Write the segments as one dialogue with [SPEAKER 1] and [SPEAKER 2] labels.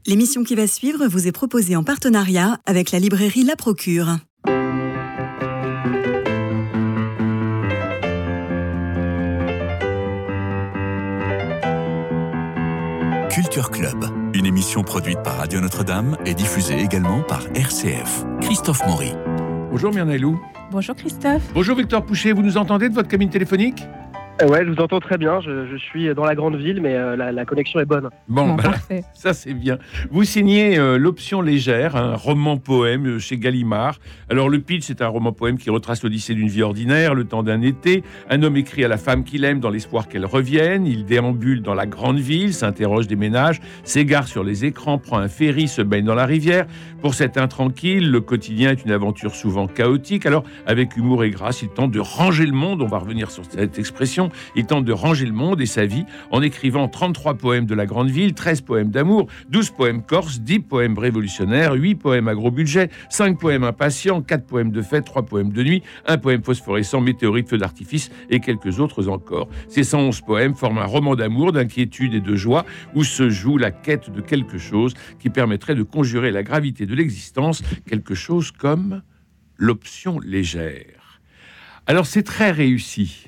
[SPEAKER 1] L'émission qui va suivre vous est proposée en partenariat avec la librairie La Procure.
[SPEAKER 2] Culture Club, une émission produite par Radio Notre-Dame et diffusée également par RCF. Christophe Maury.
[SPEAKER 3] Bonjour Myrna Elou.
[SPEAKER 4] Bonjour Christophe.
[SPEAKER 3] Bonjour Victor Pouchet, vous nous entendez de votre cabine téléphonique ?
[SPEAKER 5] Ouais, je vous entends très bien. Je suis dans la grande ville, mais la connexion est bonne.
[SPEAKER 3] Bon,
[SPEAKER 4] parfait.
[SPEAKER 3] Ça c'est bien. Vous signez L'Option légère, un roman-poème chez Gallimard. Alors le pitch, c'est un roman-poème qui retrace l'odyssée d'une vie ordinaire, le temps d'un été. Un homme écrit à la femme qu'il aime dans l'espoir qu'elle revienne. Il déambule dans la grande ville, s'interroge des ménages, s'égare sur les écrans, prend un ferry, se baigne dans la rivière. Pour cet intranquille, le quotidien est une aventure souvent chaotique. Alors, avec humour et grâce, il tente de ranger le monde. On va revenir sur cette expression. Il tente de ranger le monde et sa vie en écrivant 33 poèmes de la grande ville, 13 poèmes d'amour, 12 poèmes corses, 10 poèmes révolutionnaires, 8 poèmes à gros budget, 5 poèmes impatients, 4 poèmes de fête, 3 poèmes de nuit, 1 poème phosphorescent, météorite, feu d'artifice et quelques autres encore. Ces 111 poèmes forment un roman d'amour, d'inquiétude et de joie où se joue la quête de quelque chose qui permettrait de conjurer la gravité de l'existence, quelque chose comme l'option légère. Alors c'est très réussi.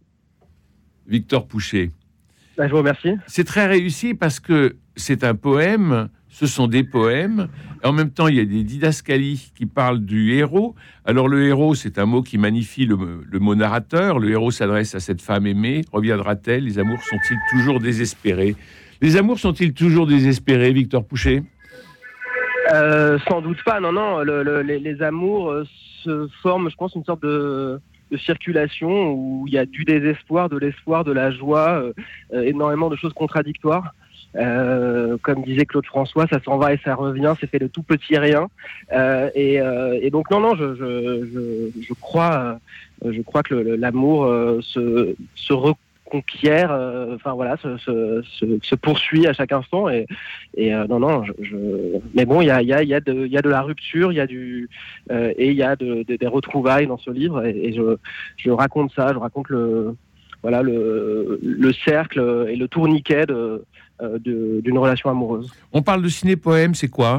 [SPEAKER 3] Victor Pouchet.
[SPEAKER 5] Je vous remercie.
[SPEAKER 3] C'est très réussi parce que c'est un poème, ce sont des poèmes. En même temps, il y a des didascalies qui parlent du héros. Alors le héros, c'est un mot qui magnifie le mot narrateur. Le héros s'adresse à cette femme aimée. Reviendra-t-elle ? Les amours sont-ils toujours désespérés ? Les amours sont-ils toujours désespérés, Victor Pouchet ?
[SPEAKER 5] Sans doute pas, non. Les amours se forment, je pense, une sorte de circulation où il y a du désespoir, de l'espoir, de la joie, énormément de choses contradictoires. Comme disait Claude François, ça s'en va et ça revient, c'est fait de tout petit rien. Et donc non, je crois que l'amour se reconquiert, se poursuit à chaque instant. Mais bon, il y a de la rupture, il y a et il y a des retrouvailles dans ce livre. Et je raconte ça, je raconte le cercle et le tourniquet d'une relation amoureuse.
[SPEAKER 3] On parle de ciné-poème, c'est quoi ?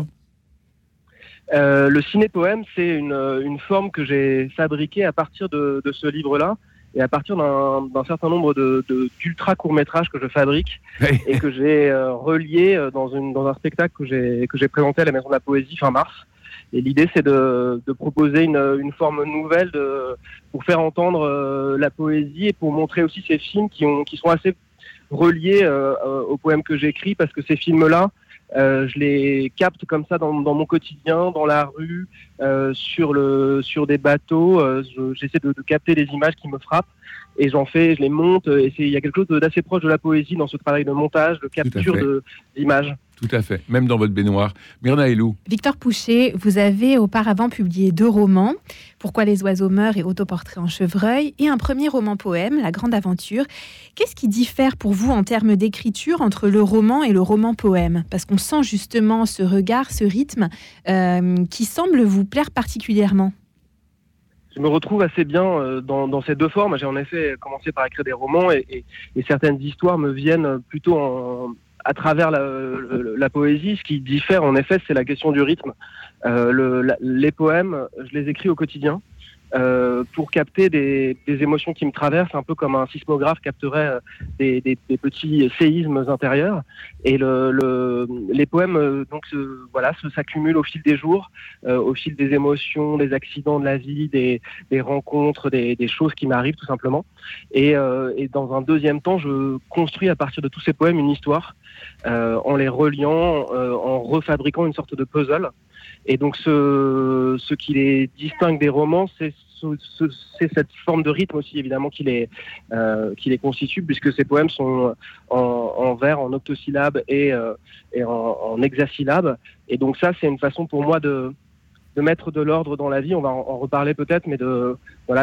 [SPEAKER 5] Le ciné-poème, c'est une forme que j'ai fabriquée à partir de ce livre-là et à partir d'un certain nombre d'ultra courts-métrages que je fabrique et que j'ai relié dans un spectacle que j'ai présenté à la Maison de la Poésie fin mars. Et l'idée, c'est de proposer une forme nouvelle pour faire entendre la poésie et pour montrer aussi ces films qui sont assez reliés aux poèmes que j'écris, parce que ces films-là, je les capte comme ça dans mon quotidien, dans la rue, sur des bateaux. J'essaie de capter les images qui me frappent et je les monte. Et il y a quelque chose d'assez proche de la poésie dans ce travail de montage, de capture d'images.
[SPEAKER 3] Tout à fait, même dans votre baignoire. Myrna Elou.
[SPEAKER 4] Victor Pouchet, vous avez auparavant publié 2 romans, Pourquoi les oiseaux meurent et Autoportrait en chevreuil, et un premier roman-poème, La Grande Aventure. Qu'est-ce qui diffère pour vous en termes d'écriture entre le roman et le roman-poème ? Parce qu'on sent justement ce regard, ce rythme qui semble vous plaire particulièrement.
[SPEAKER 5] Je me retrouve assez bien dans ces deux formes. J'ai en effet commencé par écrire des romans et certaines histoires me viennent plutôt à travers la poésie. Ce qui diffère, en effet, c'est la question du rythme. Les poèmes, je les écris au quotidien pour capter des émotions qui me traversent, un peu comme un sismographe capterait des petits séismes intérieurs. Et les poèmes, s'accumulent au fil des jours, au fil des émotions, des accidents de la vie, des rencontres, des choses qui m'arrivent tout simplement. Et dans un deuxième temps, je construis à partir de tous ces poèmes une histoire, en les reliant, en refabriquant une sorte de puzzle. Et donc ce qui les distingue des romans, c'est cette forme de rythme aussi, évidemment, qui les constitue, puisque ces poèmes sont en vers, en octosyllabes et en hexasyllabes. Et donc ça, c'est une façon pour moi de mettre de l'ordre dans la vie. On va en reparler peut-être, mais de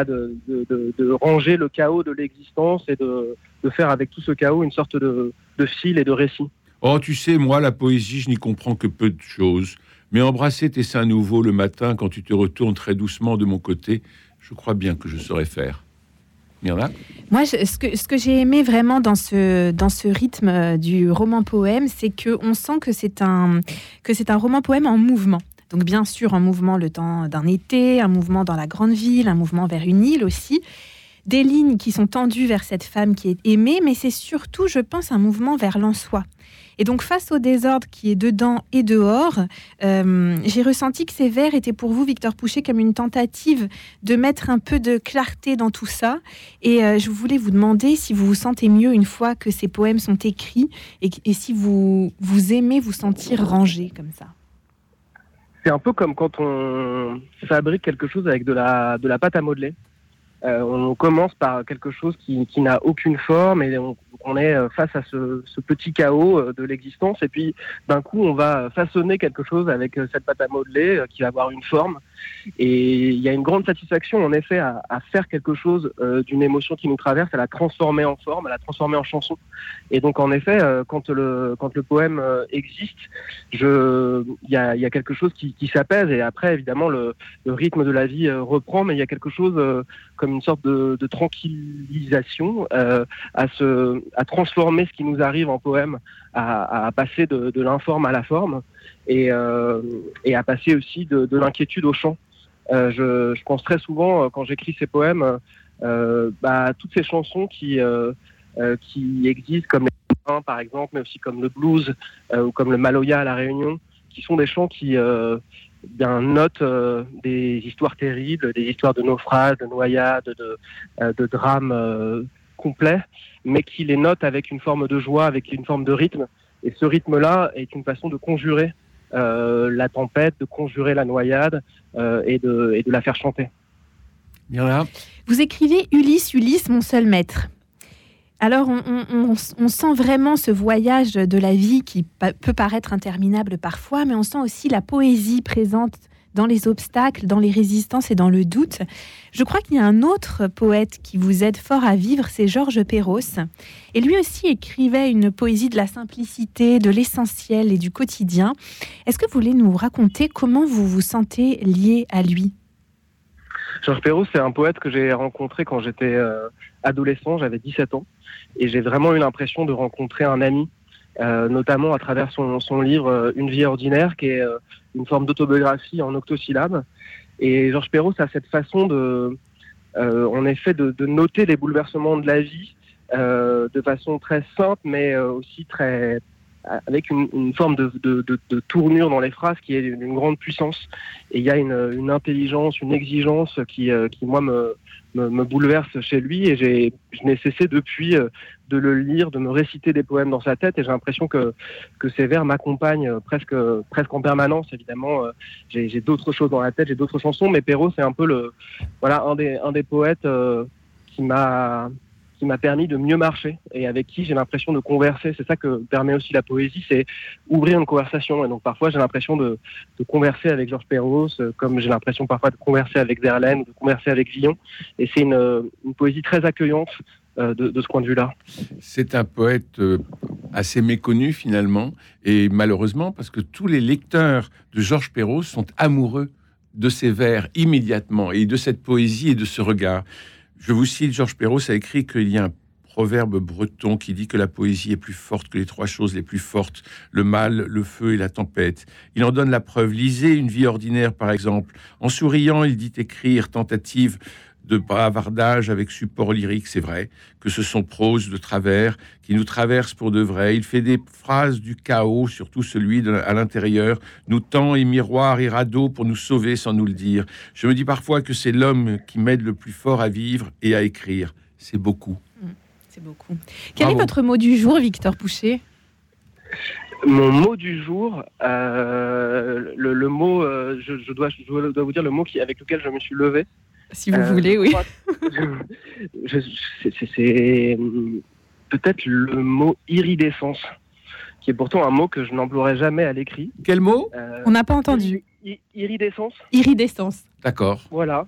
[SPEAKER 5] ranger le chaos de l'existence et de faire avec tout ce chaos une sorte de fil et de récit.
[SPEAKER 3] Oh, tu sais, moi, la poésie, je n'y comprends que peu de choses. Mais embrasser tes seins nouveaux le matin quand tu te retournes très doucement de mon côté, je crois bien que je saurais faire. Myrna ?
[SPEAKER 4] Moi, ce que j'ai aimé vraiment dans ce rythme du roman-poème, c'est qu'on sent que c'est un roman-poème en mouvement. Donc bien sûr, en mouvement le temps d'un été, un mouvement dans la grande ville, un mouvement vers une île aussi. Des lignes qui sont tendues vers cette femme qui est aimée, mais c'est surtout, je pense, un mouvement vers l'en-soi. Et donc, face au désordre qui est dedans et dehors, j'ai ressenti que ces vers étaient pour vous, Victor Pouchet, comme une tentative de mettre un peu de clarté dans tout ça. Et je voulais vous demander si vous vous sentez mieux une fois que ces poèmes sont écrits et si vous aimez vous sentir rangé comme ça.
[SPEAKER 5] C'est un peu comme quand on fabrique quelque chose avec de la pâte à modeler. On commence par quelque chose qui n'a aucune forme et on est face à ce petit chaos de l'existence. Et puis, d'un coup, on va façonner quelque chose avec cette pâte à modeler qui va avoir une forme. Et il y a une grande satisfaction, en effet, à faire quelque chose d'une émotion qui nous traverse, à la transformer en forme, à la transformer en chanson. Et donc, en effet, quand le poème existe, il y a quelque chose qui s'apaise. Et après, évidemment, le rythme de la vie reprend, mais il y a quelque chose comme une sorte de tranquillisation à transformer ce qui nous arrive en poème, à passer de l'informe à la forme et à passer aussi de l'inquiétude au chant. Je pense très souvent, quand j'écris ces poèmes, à toutes ces chansons qui existent, comme les chants, par exemple, mais aussi comme le blues ou comme le maloya à La Réunion, qui sont des chants qui notent des histoires terribles, des histoires de naufrages, de noyades, de drames complets, mais qui les notent avec une forme de joie, avec une forme de rythme. Et ce rythme-là est une façon de conjurer la tempête, de conjurer la noyade et de la faire chanter.
[SPEAKER 3] Myrna ?
[SPEAKER 4] Vous écrivez Ulysse, Ulysse, mon seul maître. Alors, on sent vraiment ce voyage de la vie qui peut paraître interminable parfois, mais on sent aussi la poésie présente dans les obstacles, dans les résistances et dans le doute. Je crois qu'il y a un autre poète qui vous aide fort à vivre, c'est Georges Perros. Et lui aussi écrivait une poésie de la simplicité, de l'essentiel et du quotidien. Est-ce que vous voulez nous raconter comment vous vous sentez lié à lui ?
[SPEAKER 5] Georges Perros, c'est un poète que j'ai rencontré quand j'étais adolescent, j'avais 17 ans. Et j'ai vraiment eu l'impression de rencontrer un ami, notamment à travers son livre Une vie ordinaire, qui est une forme d'autobiographie en octosyllabes. Et Georges Perros a cette façon en effet, de noter les bouleversements de la vie de façon très simple, mais aussi avec une forme de tournure dans les phrases qui est d'une grande puissance. Et il y a une intelligence, une exigence qui moi, me bouleverse chez lui. Et je n'ai cessé depuis de le lire, de me réciter des poèmes dans sa tête. Et j'ai l'impression que ces vers m'accompagnent presque en permanence. Évidemment, j'ai d'autres choses dans la tête, j'ai d'autres chansons. Mais Perros, c'est un peu un des poètes qui m'a permis de mieux marcher et avec qui j'ai l'impression de converser. C'est ça que permet aussi la poésie, c'est ouvrir une conversation. Et donc parfois j'ai l'impression de converser avec Georges Perros, comme j'ai l'impression parfois de converser avec Verlaine ou de converser avec Villon. Et c'est une poésie très accueillante de ce point de vue-là.
[SPEAKER 3] C'est un poète assez méconnu finalement, et malheureusement parce que tous les lecteurs de Georges Perros sont amoureux de ses vers immédiatement et de cette poésie et de ce regard. Je vous cite, Georges Perros a écrit qu'il y a un proverbe breton qui dit que la poésie est plus forte que les trois choses les plus fortes, le mal, le feu et la tempête. Il en donne la preuve. Lisez Une vie ordinaire, par exemple. En souriant, il dit écrire, tentative de bavardage avec support lyrique, c'est vrai, que ce sont prose de travers qui nous traversent pour de vrai. Il fait des phrases du chaos, surtout celui à l'intérieur, nous tend et miroir et radeau pour nous sauver sans nous le dire. Je me dis parfois que c'est l'homme qui m'aide le plus fort à vivre et à écrire. C'est beaucoup.
[SPEAKER 4] C'est beaucoup. Quel est votre mot du jour, Victor Pouchet ?
[SPEAKER 5] Mon mot du jour, le mot, je dois vous dire le mot avec lequel je me suis levé.
[SPEAKER 4] Si vous voulez, oui.
[SPEAKER 5] C'est peut-être le mot iridescence, qui est pourtant un mot que je n'emploierai jamais à l'écrit.
[SPEAKER 3] Quel mot ?
[SPEAKER 4] On n'a pas entendu.
[SPEAKER 5] Iridescence.
[SPEAKER 4] Iridescence.
[SPEAKER 3] D'accord.
[SPEAKER 5] Voilà.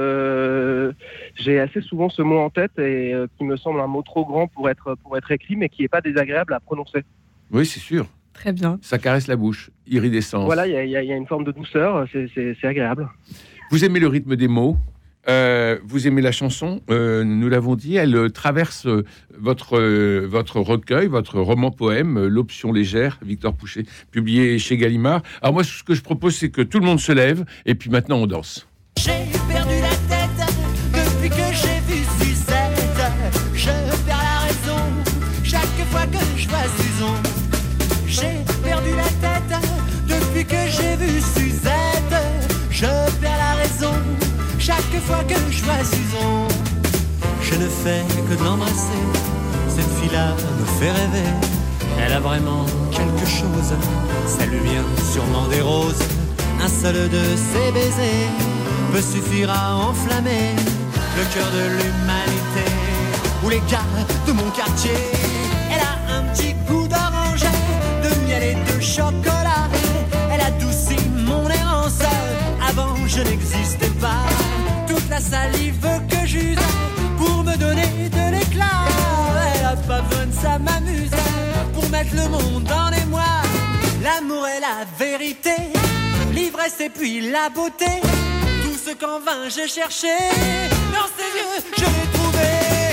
[SPEAKER 5] J'ai assez souvent ce mot en tête et qui me semble un mot trop grand pour être écrit, mais qui n'est pas désagréable à prononcer.
[SPEAKER 3] Oui, c'est sûr.
[SPEAKER 4] Très bien.
[SPEAKER 3] Ça caresse la bouche. Iridescence.
[SPEAKER 5] Voilà, il y a une forme de douceur, c'est agréable.
[SPEAKER 3] Vous aimez le rythme des mots ? vous aimez la chanson, nous l'avons dit, elle traverse votre recueil, votre roman-poème, L'Option légère, Victor Pouchet, publié chez Gallimard. Alors moi, ce que je propose, c'est que tout le monde se lève, et puis maintenant, on danse.
[SPEAKER 6] J'ai perdu la tête depuis que j'ai vu Suzette. Je perds la raison chaque fois que je vois Susan. J'ai perdu la tête depuis que j'ai vu Suzette. Je perds la raison chaque fois que je vois Susan. Je ne fais que de l'embrasser. Cette fille-là me fait rêver. Elle a vraiment quelque chose. Ça lui vient sûrement des roses. Un seul de ses baisers peut suffire à enflammer le cœur de l'humanité. Ou les gars de mon quartier. Elle a un petit goût d'orange, de miel et de chocolat. Elle adoucit mon errance. Avant je n'existais pas. Toute la salive que j'use pour me donner de l'éclat. Elle a pas besoin de ça, m'amuse pour mettre le monde en émoi. L'amour est la vérité, l'ivresse et puis la beauté. Tout ce qu'en vain j'ai cherché, dans ses yeux je l'ai trouvé.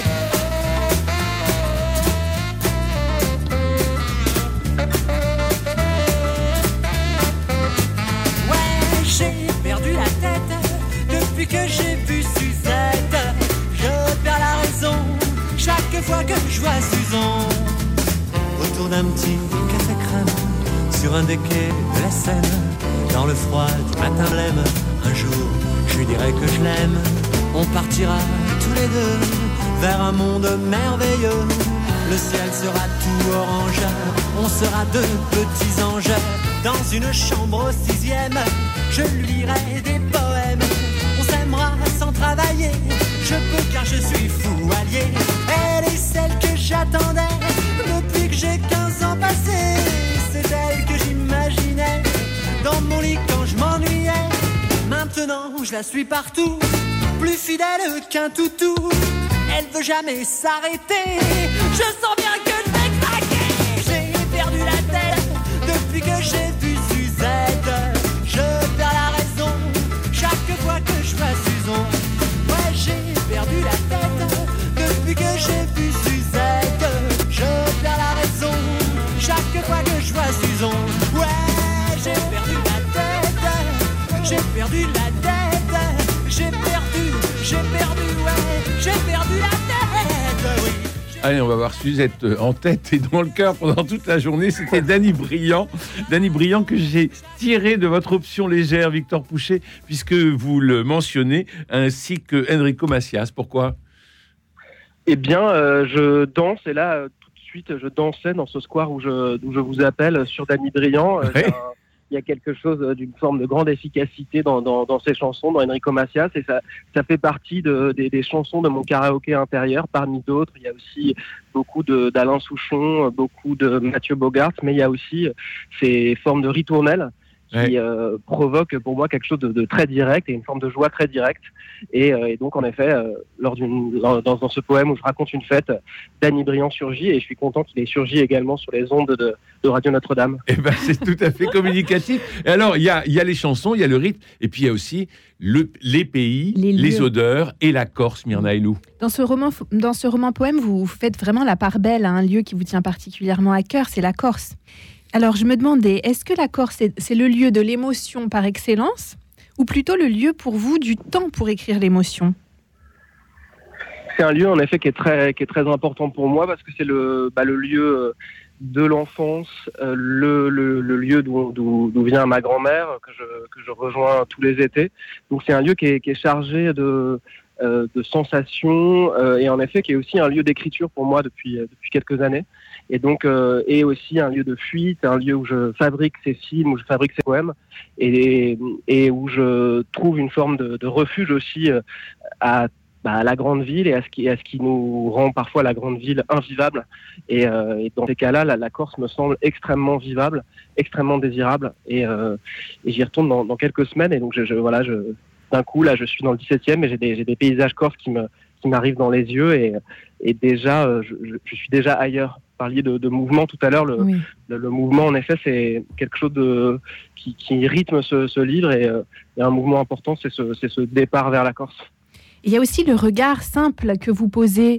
[SPEAKER 6] Ouais, j'ai perdu la tête depuis que j'ai vu Suzette. Je perds la raison chaque fois que je vois Susan. Autour d'un petit café crème, sur un des quais de la Seine, dans le froid du matin blême, un jour je lui dirai que je l'aime. On partira tous les deux vers un monde merveilleux. Le ciel sera tout orange, on sera deux petits anges. Dans une chambre au 6e, je lui lirai des poèmes. On s'aimera sans travailler, je peux car je suis fou allié. Elle est celle que j'attendais depuis que j'ai 15 ans passés. C'est elle que j'imaginais dans mon lit quand je m'ennuyais. Maintenant je la suis partout, plus fidèle qu'un toutou. Elle veut jamais s'arrêter, je sens bien que je vais craquer. J'ai perdu la tête depuis que j'ai vu Suzette. Je perds la raison chaque fois que je vois Susan. Ouais, j'ai perdu la tête depuis que j'ai vu Suzette. Je perds la raison chaque fois que je vois Susan. Ouais, j'ai perdu la tête, j'ai perdu la tête, j'ai perdu, ouais, j'ai perdu la tête, oui.
[SPEAKER 3] Allez, on va voir Suzette en tête et dans le cœur pendant toute la journée. C'était Danny Briand que j'ai tiré de votre option légère, Victor Pouchet, puisque vous le mentionnez, ainsi que Enrico Macias. Pourquoi ?
[SPEAKER 5] Eh bien, je danse et là, tout de suite, je dansais dans ce square où je vous appelle sur Danny Briand.
[SPEAKER 3] Ouais.
[SPEAKER 5] Il y a quelque chose d'une forme de grande efficacité dans ces chansons, dans Enrico Macias, et ça fait partie des chansons de mon karaoké intérieur, parmi d'autres. Il y a aussi beaucoup d'Alain Souchon, beaucoup de Mathieu Bogart, mais il y a aussi ces formes de ritournelles qui provoquent pour moi quelque chose de très direct et une forme de joie très directe. Et donc, en effet, dans ce poème où je raconte une fête, Danny Briand surgit, et je suis content qu'il ait surgi également sur les ondes de Radio Notre-Dame.
[SPEAKER 3] Eh ben, c'est tout à fait communicatif. Et alors, il y a les chansons, il y a le rythme, et puis il y a aussi les pays, les odeurs et la Corse, Myrna Ailou.
[SPEAKER 4] Dans ce roman poème, vous faites vraiment la part belle à un lieu qui vous tient particulièrement à cœur, c'est la Corse. Alors, je me demandais, est-ce que la Corse, c'est le lieu de l'émotion par excellence, ou plutôt le lieu pour vous du temps pour écrire l'émotion ?
[SPEAKER 5] C'est un lieu, en effet, qui est très important pour moi, parce que c'est le lieu de l'enfance, le lieu d'où vient ma grand-mère, que je rejoins tous les étés. Donc, c'est un lieu qui est chargé de sensations, et en effet, qui est aussi un lieu d'écriture pour moi depuis quelques années. Et donc, et aussi un lieu de fuite, un lieu où je fabrique ces films, où je fabrique ces poèmes, et où je trouve une forme de refuge aussi à la grande ville et à ce qui nous rend parfois la grande ville invivable. Et dans ces cas-là, la Corse me semble extrêmement vivable, extrêmement désirable. Et j'y retourne dans quelques semaines. Et donc, d'un coup, là, je suis dans le 17e et j'ai des paysages corses qui m'arrivent dans les yeux. Et déjà, je suis déjà ailleurs. Vous parliez de mouvement tout à l'heure. Le mouvement, en effet, c'est quelque chose qui rythme ce livre. Et un mouvement important, c'est ce départ vers la Corse.
[SPEAKER 4] Il y a aussi le regard simple que vous posez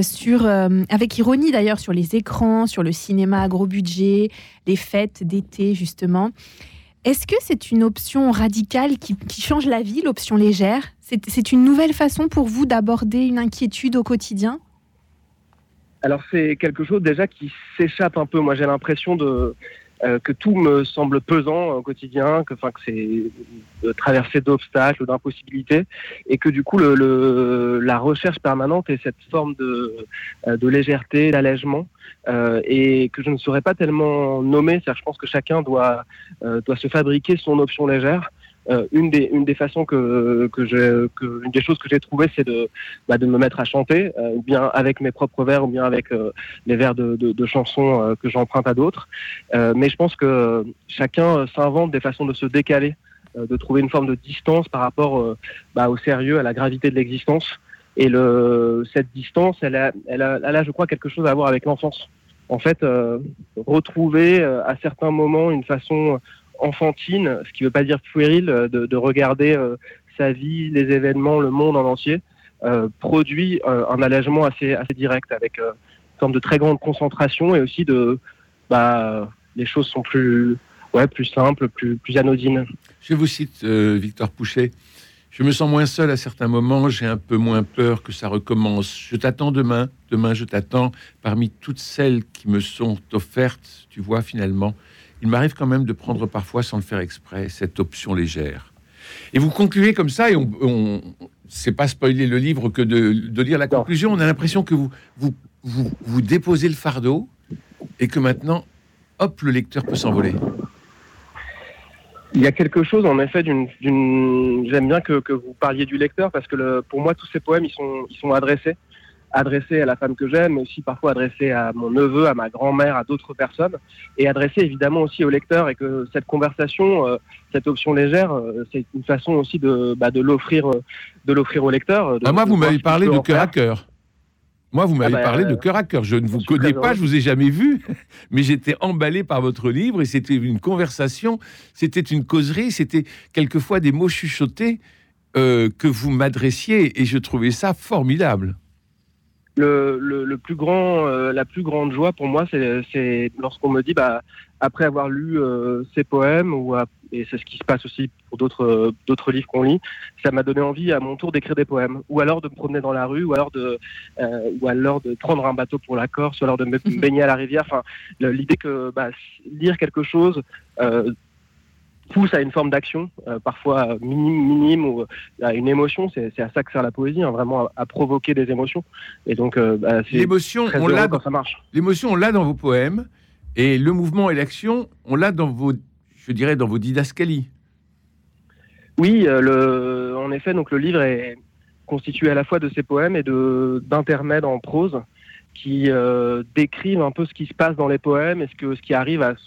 [SPEAKER 4] avec ironie d'ailleurs, sur les écrans, sur le cinéma à gros budget, les fêtes d'été justement. Est-ce que c'est une option radicale qui change la vie, l'option légère ? C'est une nouvelle façon pour vous d'aborder une inquiétude au quotidien ?
[SPEAKER 5] Alors c'est quelque chose déjà qui s'échappe un peu. Moi j'ai l'impression que tout me semble pesant au quotidien, que c'est traversé d'obstacles, d'impossibilités, et que du coup la recherche permanente et cette forme de légèreté, d'allègement, et que je ne saurais pas tellement nommer. C'est-à-dire, je pense que chacun doit se fabriquer son option légère. Une des façons une des choses que j'ai trouvées, c'est de me mettre à chanter, ou bien avec mes propres vers, ou bien avec les vers de chansons que j'emprunte à d'autres. Mais je pense que chacun s'invente des façons de se décaler, de trouver une forme de distance par rapport au sérieux, à la gravité de l'existence. Et cette distance, elle a, je crois, quelque chose à voir avec l'enfance. En fait, retrouver à certains moments une façon enfantine, ce qui ne veut pas dire puéril, de regarder sa vie, les événements, le monde en entier, produit un allègement assez direct, avec une forme de très grande concentration, et aussi les choses sont plus simples, plus anodines.
[SPEAKER 3] Je vous cite Victor Pouchet. Je me sens moins seul à certains moments, j'ai un peu moins peur que ça recommence. Je t'attends demain je t'attends, parmi toutes celles qui me sont offertes, tu vois, finalement. Il m'arrive quand même de prendre parfois, sans le faire exprès, cette option légère. Et vous concluez comme ça, et c'est pas spoiler le livre que de lire la conclusion. On a l'impression que vous déposez le fardeau, et que maintenant, hop, le lecteur peut s'envoler.
[SPEAKER 5] Il y a quelque chose, en effet, j'aime bien que vous parliez du lecteur, parce que pour moi, tous ces poèmes, ils sont adressés à la femme que j'aime, mais aussi parfois adressés à mon neveu, à ma grand-mère, à d'autres personnes, et adressés évidemment aussi au lecteur, et que cette conversation, cette option légère, c'est une façon aussi de l'offrir au lecteur.
[SPEAKER 3] Moi, vous m'avez parlé de cœur à cœur. Moi, vous m'avez parlé de cœur à cœur. Je ne vous connais pas, je vous ai jamais vu, mais j'étais emballé par votre livre, et c'était une conversation, c'était une causerie, c'était quelquefois des mots chuchotés que vous m'adressiez, et je trouvais ça formidable.
[SPEAKER 5] La plus grande joie pour moi, c'est lorsqu'on me dit, après avoir lu ces poèmes, et c'est ce qui se passe aussi pour d'autres livres qu'on lit, ça m'a donné envie à mon tour d'écrire des poèmes, ou alors de me promener dans la rue, ou alors de prendre un bateau pour la Corse, ou alors de me baigner à la rivière. Enfin, l'idée que lire quelque chose pousse à une forme d'action, parfois minime, ou à une émotion. C'est à ça que sert la poésie, vraiment à provoquer des émotions. Et donc,
[SPEAKER 3] l'émotion, on l'a quand ça marche. L'émotion, on l'a dans vos poèmes, et le mouvement et l'action, on l'a dans vos didascalies. Oui,
[SPEAKER 5] en effet, donc le livre est constitué à la fois de ces poèmes et d'intermèdes en prose qui décrivent un peu ce qui se passe dans les poèmes et ce qui arrive à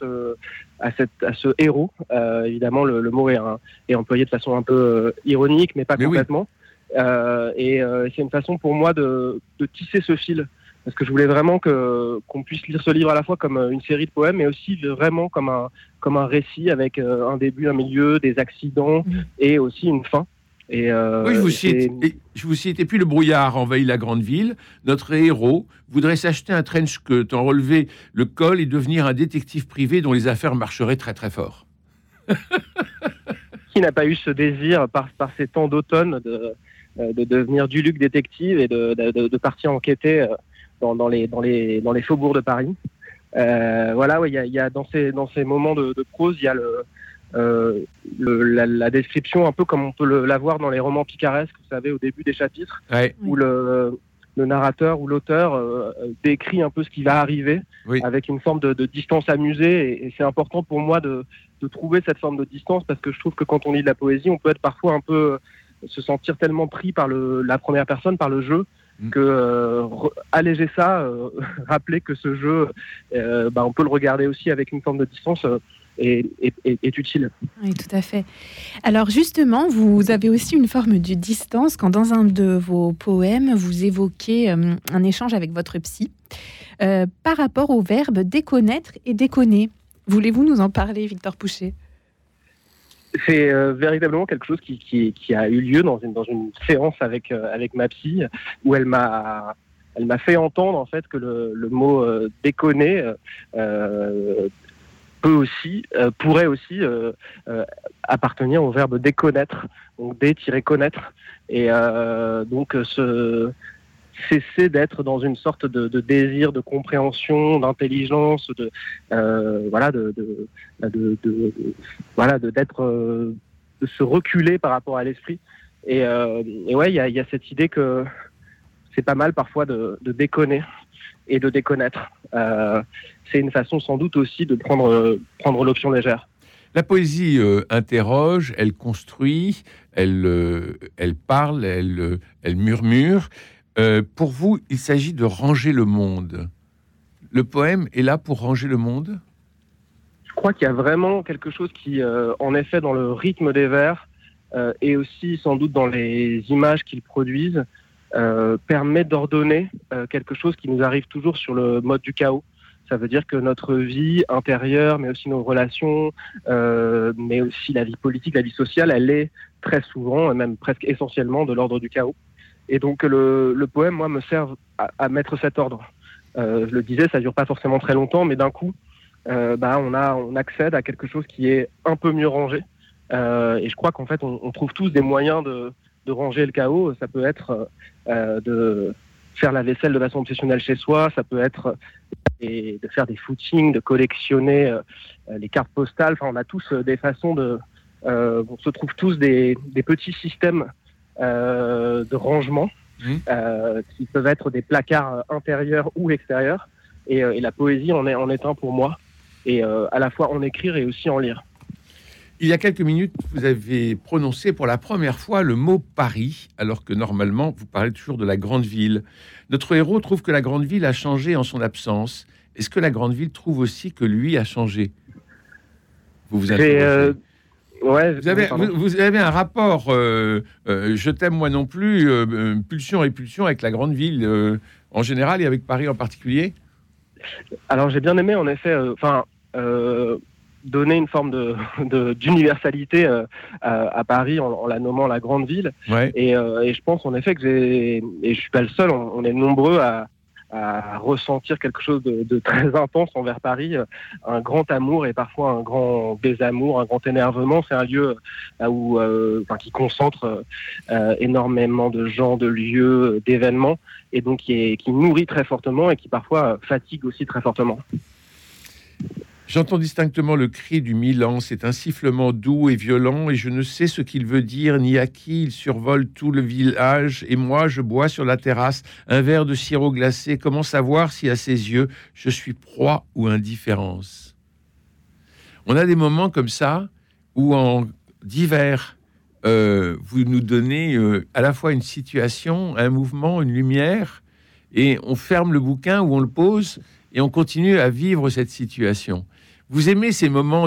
[SPEAKER 5] ce héros. Évidemment, le mot est employé de façon un peu ironique, mais pas complètement. Oui. C'est une façon pour moi de tisser ce fil. Parce que je voulais vraiment qu'on puisse lire ce livre à la fois comme une série de poèmes, mais aussi vraiment comme un récit avec un début, un milieu, des accidents et aussi une fin. Oui,
[SPEAKER 3] je vous cite. Et puis le brouillard envahit la grande ville. Notre héros voudrait s'acheter un trench coat, en relever le col et devenir un détective privé dont les affaires marcheraient très très fort.
[SPEAKER 5] Qui n'a pas eu ce désir par ces temps d'automne de devenir du Luc détective et de partir enquêter dans les faubourgs de Paris. Voilà, il y a dans ces moments de prose, il y a la description un peu comme on peut la voir dans les romans picaresques, vous savez, au début des chapitres, où le narrateur ou l'auteur décrit un peu ce qui va arriver, avec une forme de distance amusée, et c'est important pour moi de trouver cette forme de distance, parce que je trouve que quand on lit de la poésie, on peut être parfois un peu se sentir tellement pris par la première personne, par le jeu, que alléger ça, rappeler que ce jeu, on peut le regarder aussi avec une forme de distance, est utile.
[SPEAKER 4] Oui, tout à fait. Alors justement, vous avez aussi une forme de distance quand dans un de vos poèmes, vous évoquez un échange avec votre psy par rapport au verbe déconnaître et déconner. Voulez-vous nous en parler, Victor Pouchet ?
[SPEAKER 5] C'est véritablement quelque chose qui a eu lieu dans une séance avec ma psy, où elle m'a fait entendre en fait que le mot déconner pourrait aussi appartenir au verbe déconnaître, donc dé-connaître, et donc cesser d'être dans une sorte de désir de compréhension, d'intelligence, de se reculer par rapport à l'esprit. Et ouais, il y a cette idée que c'est pas mal parfois de déconner et de déconnaître. C'est une façon sans doute aussi de prendre l'option légère.
[SPEAKER 3] La poésie interroge, elle construit, elle parle, elle murmure. Pour vous, il s'agit de ranger le monde. Le poème est là pour ranger le monde ?
[SPEAKER 5] Je crois qu'il y a vraiment quelque chose qui, en effet, dans le rythme des vers et aussi sans doute dans les images qu'ils produisent, permet d'ordonner quelque chose qui nous arrive toujours sur le mode du chaos. Ça veut dire que notre vie intérieure, mais aussi nos relations, mais aussi la vie politique, la vie sociale, elle est très souvent, même presque essentiellement, de l'ordre du chaos. Et donc le poème, moi, me sert à mettre cet ordre. Je le disais, ça dure pas forcément très longtemps, mais d'un coup, on accède à quelque chose qui est un peu mieux rangé. Et je crois qu'en fait, on trouve tous des moyens de ranger le chaos. Ça peut être de faire la vaisselle de façon obsessionnelle chez soi, ça peut être de faire des footings, de collectionner les cartes postales. Enfin, on a tous des façons on se trouve tous des petits systèmes de rangement qui peuvent être des placards intérieurs ou extérieurs. Et la poésie en est un pour moi. Et à la fois en écrire et aussi en lire.
[SPEAKER 3] Il y a quelques minutes, vous avez prononcé pour la première fois le mot Paris, alors que normalement, vous parlez toujours de la grande ville. Notre héros trouve que la grande ville a changé en son absence. Est-ce que la grande ville trouve aussi que lui a changé ? Vous interrogez.
[SPEAKER 5] Ouais,
[SPEAKER 3] vous avez un rapport, je t'aime moi non plus, pulsion-répulsion avec la grande ville en général et avec Paris en particulier ?
[SPEAKER 5] Alors j'ai bien aimé en effet, donner une forme d'universalité à Paris en la nommant la grande ville.
[SPEAKER 3] Ouais.
[SPEAKER 5] Et je pense en effet que et je suis pas le seul, on est nombreux à ressentir quelque chose de très intense envers Paris, un grand amour et parfois un grand désamour, un grand énervement. C'est un lieu qui concentre énormément de gens, de lieux, d'événements, et donc qui nourrit très fortement et qui parfois fatigue aussi très fortement.
[SPEAKER 3] J'entends distinctement le cri du Milan, c'est un sifflement doux et violent, et je ne sais ce qu'il veut dire, ni à qui il survole tout le village, et moi je bois sur la terrasse un verre de sirop glacé, comment savoir si à ses yeux je suis proie ou indifférence ? On a des moments comme ça, où en divers, vous nous donnez à la fois une situation, un mouvement, une lumière, et on ferme le bouquin ou on le pose, et on continue à vivre cette situation. Vous aimez ces moments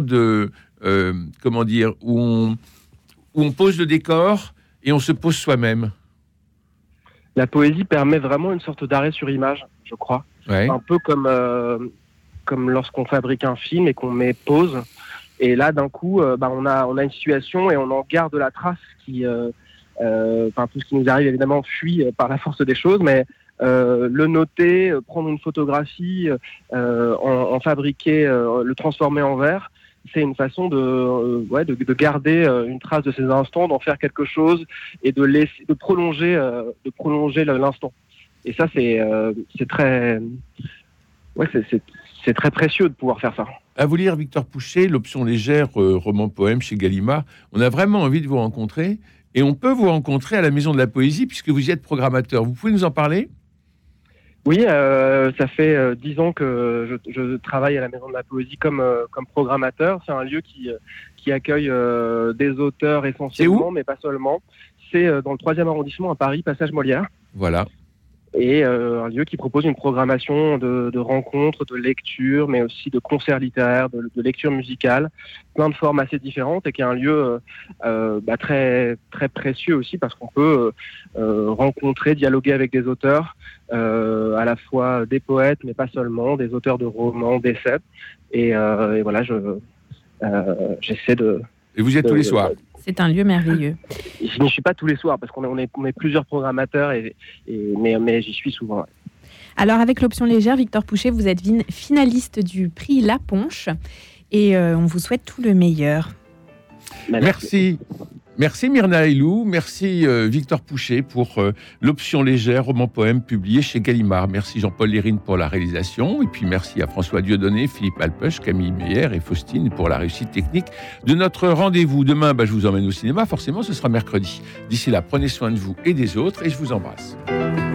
[SPEAKER 3] où on pose le décor et on se pose soi-même ?
[SPEAKER 5] La poésie permet vraiment une sorte d'arrêt sur image, je crois.
[SPEAKER 3] Ouais.
[SPEAKER 5] Un peu comme lorsqu'on fabrique un film et qu'on met pause. Et là, d'un coup, on a une situation et on en garde la trace tout ce qui nous arrive, évidemment, fuit par la force des choses, mais le noter, prendre une photographie, en fabriquer, le transformer en vers, c'est une façon de garder une trace de ces instants, d'en faire quelque chose et de prolonger l'instant. Et ça, c'est très précieux de pouvoir faire ça.
[SPEAKER 3] À vous lire Victor Pouchet, l'option légère, roman-poème chez Gallimard. On a vraiment envie de vous rencontrer et on peut vous rencontrer à la Maison de la Poésie puisque vous y êtes programmateur. Vous pouvez nous en parler ?
[SPEAKER 5] Oui, ça fait 10 ans que je travaille à la Maison de la Poésie comme programmateur. C'est un lieu qui accueille des auteurs essentiellement, mais pas seulement. C'est dans le 3e arrondissement à Paris, Passage Molière.
[SPEAKER 3] Voilà.
[SPEAKER 5] Et un lieu qui propose une programmation de rencontres, de lectures, mais aussi de concerts littéraires, de lectures musicales, plein de formes assez différentes, et qui est un lieu très, très précieux aussi, parce qu'on peut rencontrer, dialoguer avec des auteurs, à la fois des poètes, mais pas seulement, des auteurs de romans, d'essais. Et voilà, j'essaie de
[SPEAKER 3] Et vous y êtes tous les soirs?
[SPEAKER 4] C'est un lieu merveilleux.
[SPEAKER 5] Je n'y suis pas tous les soirs parce qu'on est plusieurs programmateurs, mais j'y suis souvent. Ouais.
[SPEAKER 4] Alors, avec l'option légère, Victor Pouchet, vous êtes finaliste du prix La Ponche et on vous souhaite tout le meilleur.
[SPEAKER 3] Merci. Merci Myrna Aylou, merci Victor Pouchet pour l'option légère, roman-poème publié chez Gallimard. Merci Jean-Paul Lérine pour la réalisation et puis merci à François Dieudonné, Philippe Alpech, Camille Meyer et Faustine pour la réussite technique de notre rendez-vous. Demain, je vous emmène au cinéma, forcément ce sera mercredi. D'ici là, prenez soin de vous et des autres et je vous embrasse.